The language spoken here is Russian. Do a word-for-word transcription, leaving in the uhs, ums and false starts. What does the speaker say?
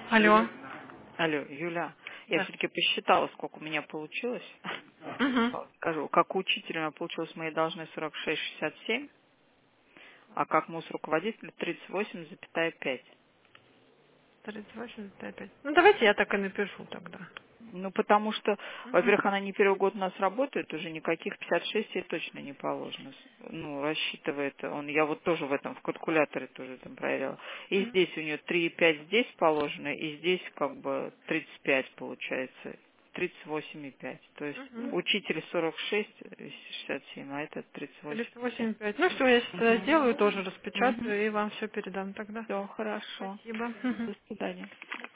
Алло. Алло, Юля, я Да. все-таки посчитала, сколько у меня получилось. Угу. Скажу, как учитель у меня получилось, мои должны сорок шесть шестьдесят семь, а как муз руководитель тридцать восемь пять. тридцать восемь, пять. Ну, давайте я так и напишу тогда. Ну, потому что, Угу. во-первых, она не первый год у нас работает, уже никаких пятьдесят шесть ей точно не положено. Ну, рассчитывает он, я вот тоже в этом, в калькуляторе тоже там проверяла. И здесь у нее три и пять здесь положено, и здесь как бы тридцать пять получается, тридцать восемь и пять. То есть Угу. учитель сорок шесть шестьдесят семь, а это тридцать восемь тридцать и пять. восемь, пять. Ну, все, я сейчас сделаю, тоже Угу. распечатаю и вам все передам тогда. Все хорошо. Спасибо. Мгм. До свидания.